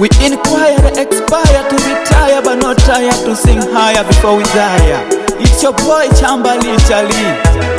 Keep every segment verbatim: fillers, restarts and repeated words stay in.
We inquire, expire to retire, but not tired to sing higher before we die. It's your boy Chambali Chali.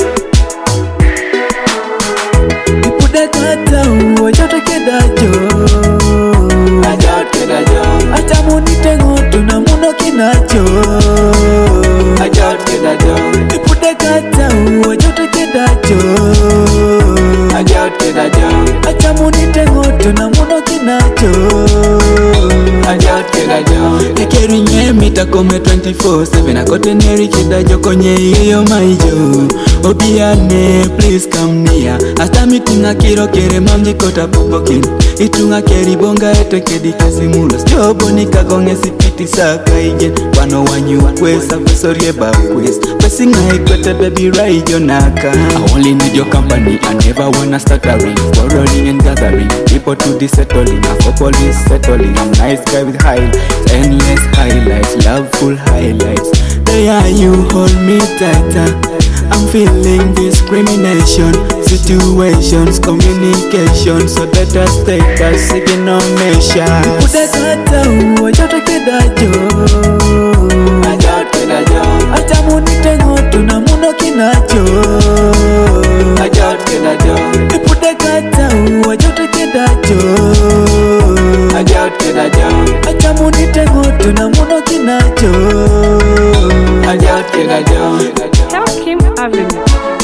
Ipude kata uwajote kedajo, Ajot kedajo, atamu nitengo tunamuno kinacho, Ajot kedajo, Ipude kata uwajote kedajo, Ajot kedajo, atamu nitengo tunamuno kinacho, Ajot kedajo. Ekeri nyemi takome twenty-four seven akote neri kedajo konye iyo maijo. Obiane, please come near. Hasta mitinga kiro kere mamji kota pupokin. Itunga keri bonga ete kedi kasimulos. Jobo nika gonge sipiti saka igen. Wano wanyu kwesa kusorie ba kwes. Pesinga ikwete baby ride naka. I only need your company, I never wanna start a ring. Quarreling and gathering, people to the settling. A couple is settling, I'm nice guy with highlights. Endless highlights, loveful highlights. There you hold me tighter. I'm feeling discrimination, situations, communication. So better take a signal measure. Ipude kata uwajote kedajo, Ajot kedajo, atamu nitengo tunamuno kinacho, Ajot kedajo, Ipude kata uwajote kedajo, Ajot kedajo, atamu nitengo tunamuno kinacho, Ajot kedajo. Kim Avenue.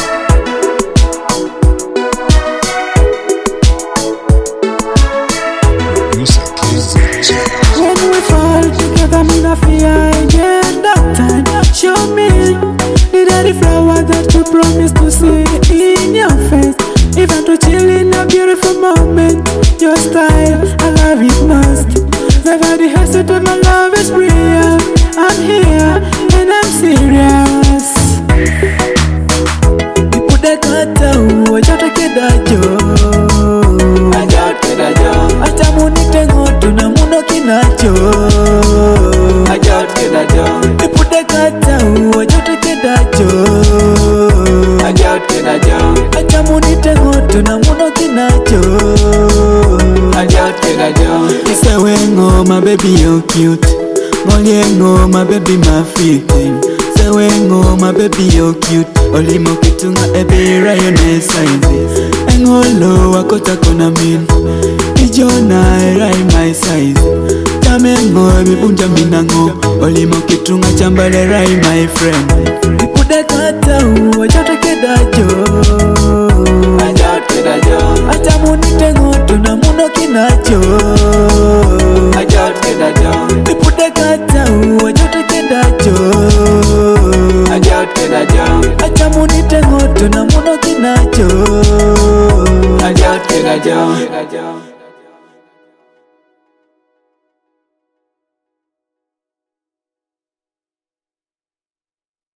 When we fall together, me no fear again. That time, show me the dirty flower that you promised to see in your face. Even to chill in a beautiful moment, your style, I love it most. Never the hassle to my love is real. I'm here and I'm serious. Ipude kata uwajote kedajo, Ajot kedajo, atamu nitengo tunamuno kinacho, Ajot kedajo, Ipude kata uwajote kedajo, Ajot kedajo, atamu nitengo tunamuno kinacho, Ajot kedajo. Sewengo my baby you cute, Molyengo my baby my fitting. Sewengo my baby you cute, Olimo kitunga ebira yone size. Engolo wakota kona min, Ijona erai my size. Tamengo ebibunja minango, Olimo kitunga chambale rai my friend. Ipude kata uwajote kedajo, Ajot kedajo, atamu nitengo tunamuno kinacho, Ajot kedajo, Ipude kata uwajote kedajo, Ajot kedajo, atamu nitengo tunamuno kinacho, Ajot kedajo.